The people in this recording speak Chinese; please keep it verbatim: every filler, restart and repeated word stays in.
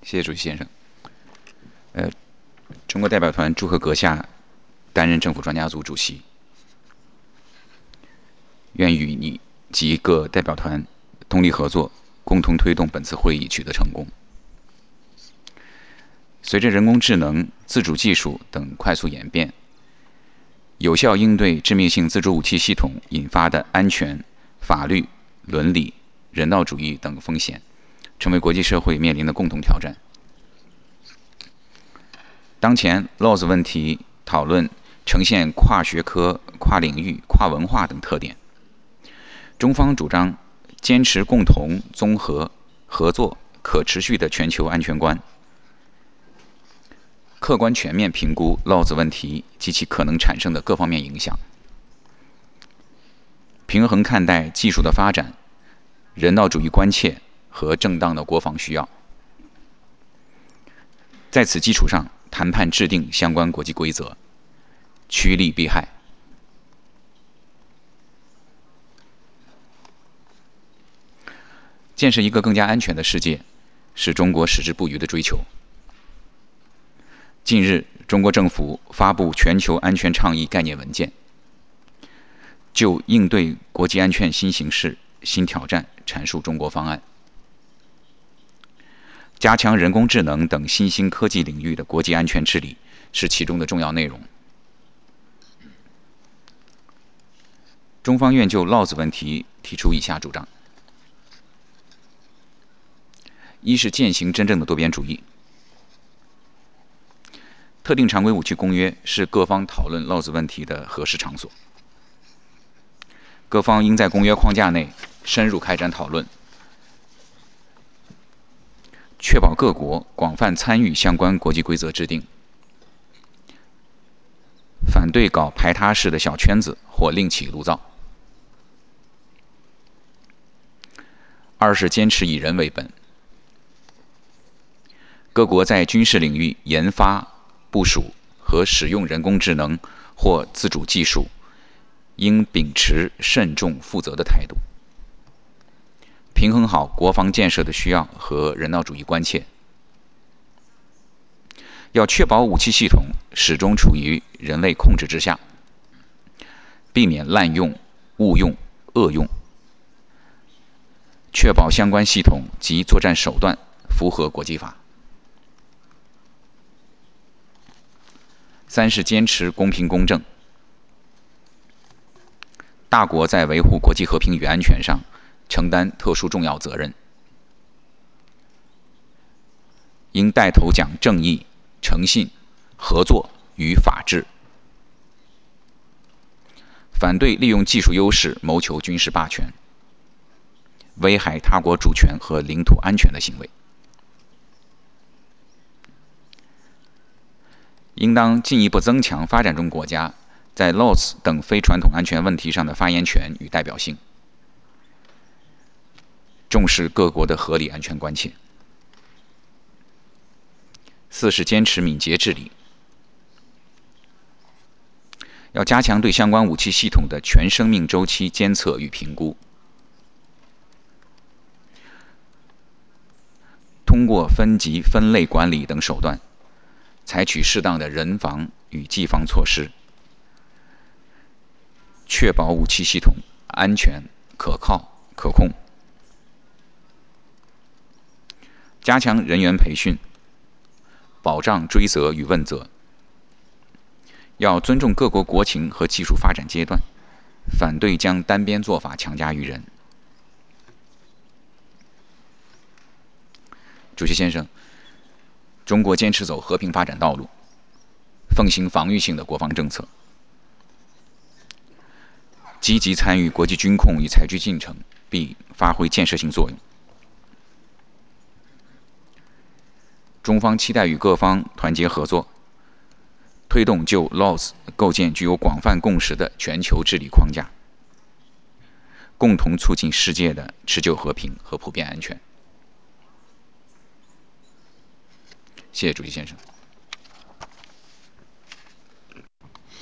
谢谢主席先生。呃，中国代表团祝贺阁下担任政府专家组主席，愿与你及各代表团通力合作，共同推动本次会议取得成功。随着人工智能、自主技术等快速演变，有效应对致命性自主武器系统引发的安全、法律、伦理、人道主义等风险，成为国际社会面临的共同挑战。当前 L O S 问题讨论呈现跨学科、跨领域、跨文化等特点。中方主张坚持共同、综合、合作、可持续的全球安全观，客观全面评估 L O S 问题及其可能产生的各方面影响，平衡看待技术的发展、人道主义关切和正当的国防需要。在此基础上，谈判制定相关国际规则，趋利避害。建设一个更加安全的世界，是中国矢志不渝的追求。近日，中国政府发布全球安全倡议概念文件，就应对国际安全新形势、新挑战阐述中国方案。加强人工智能等新兴科技领域的国际安全治理是其中的重要内容。中方愿就 L O S 问题提出以下主张：一是践行真正的多边主义。特定常规武器公约是各方讨论 L O S 问题的合适场所。各方应在公约框架内深入开展讨论，确保各国广泛参与相关国际规则制定，反对搞排他式的小圈子或另起炉灶。二是坚持以人为本。各国在军事领域研发、部署和使用人工智能或自主技术，应秉持慎重负责的态度，平衡好国防建设的需要和人道主义关切。要确保武器系统始终处于人类控制之下，避免滥用、误用、恶用，确保相关系统及作战手段符合国际法。三是坚持公平公正。大国在维护国际和平与安全上承担特殊重要责任，应带头讲正义、诚信、合作与法治，反对利用技术优势谋求军事霸权、危害他国主权和领土安全的行为。应当进一步增强发展中国家在 L O S 等非传统安全问题上的发言权与代表性，重视各国的合理安全关切。四是坚持敏捷治理。要加强对相关武器系统的全生命周期监测与评估，通过分级分类管理等手段，采取适当的人防与技防措施，确保武器系统安全、可靠、可控。加强人员培训，保障追责与问责。要尊重各国国情和技术发展阶段，反对将单边做法强加于人。主席先生，中国坚持走和平发展道路，奉行防御性的国防政策，积极参与国际军控与采聚进程，并发挥建设性作用。中方期待与各方团结合作，推动就 L O S 构建具有广泛共识的全球治理框架，共同促进世界的持久和平和普遍安全。谢谢主席先生。